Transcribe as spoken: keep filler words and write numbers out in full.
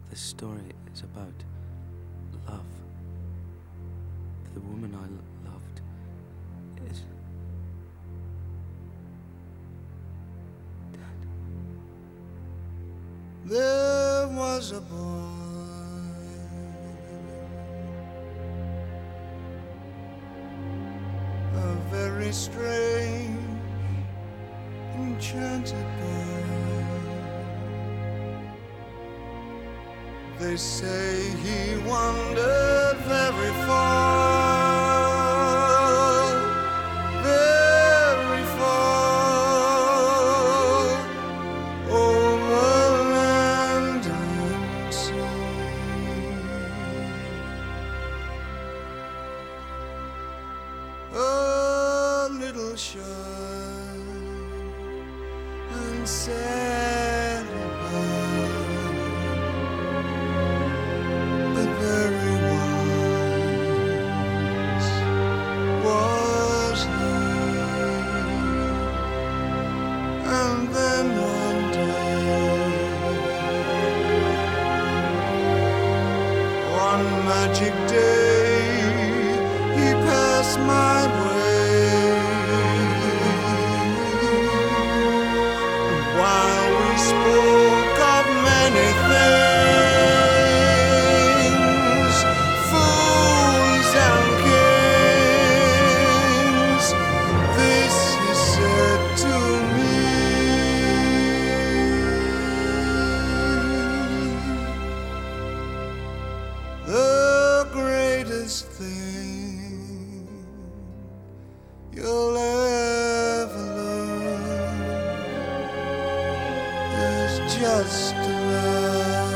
This story is about love. The woman I l- loved is dead. There was a boy, a very strange, enchanted boy. They say he wandered very far, very far, over land and sea. A little shy and sad about, but very wise was he. And then one day, one magic day, he passed my way. And while we spoke of many things, fools and kings, this he said to me: the greatest thing you'll ever learn is just to love.